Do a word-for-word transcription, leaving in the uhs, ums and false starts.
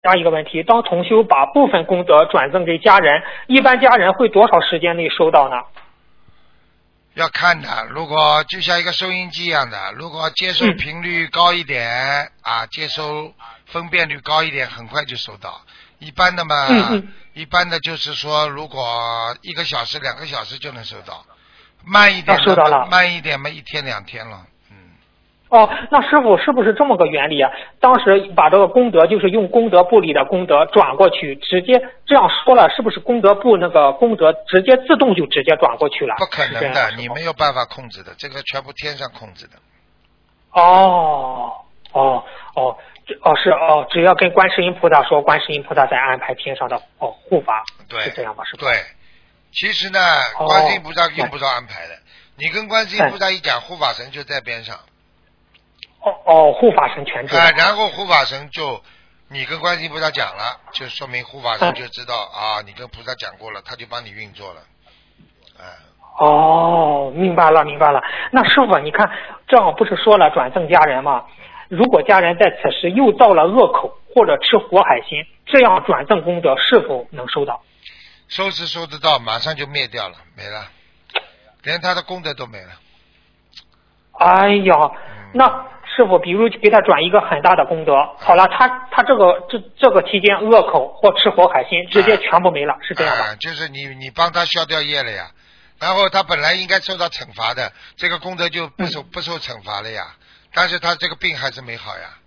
下一个问题，当同修把部分功德转赠给家人，一般家人会多少时间内收到呢？ 要看的，如果就像一个收音机一样的，如果接收频率高一点、嗯、啊，接收分辨率高一点，很快就收到。一般的嘛， 嗯嗯、 一般的就是说，如果一个小时、两个小时就能收到，慢一点的， 收到了， 慢一点嘛，一天两天了。 哦，那师傅是不是这么个原理啊？当时把这个功德就是用功德簿里的功德转过去，直接这样说了，是不是功德簿那个功德直接自动就直接转过去了？ 不可能的，你没有办法控制的，这个全部天上控制的。 哦哦哦，哦是哦，只要跟观世音菩萨说，观世音菩萨再安排天上的哦护法， 对， 是这样吧？是吧？ 对，其实呢， 哦、 观世音菩萨用不着安排的，你跟观世音菩萨一讲，护法神就在边上。 哦哦，护法神全知道、 啊，然后护法神就你跟观世音菩萨讲了，就说明护法神就知道、嗯、啊，你跟菩萨讲过了，他就帮你运作了。哎、 嗯。哦，明白了，明白了。那师傅，你看，这样不是说了转赠家人吗？如果家人在此时又造了恶口或者吃活海鲜，这样转赠功德是否能收到？ 收是收得到，马上就灭掉了，没了，连他的功德都没了。 哎呀， 嗯、 那。师傅，比如给他转一个很大的功德，好了，他他这个这这个期间恶口或吃活海鲜，直接全部没了，啊、是这样吧、 啊？就是你你帮他消掉业了呀，然后他本来应该受到惩罚的，这个功德就不受、嗯、不受惩罚了呀，但是他这个病还是没好呀。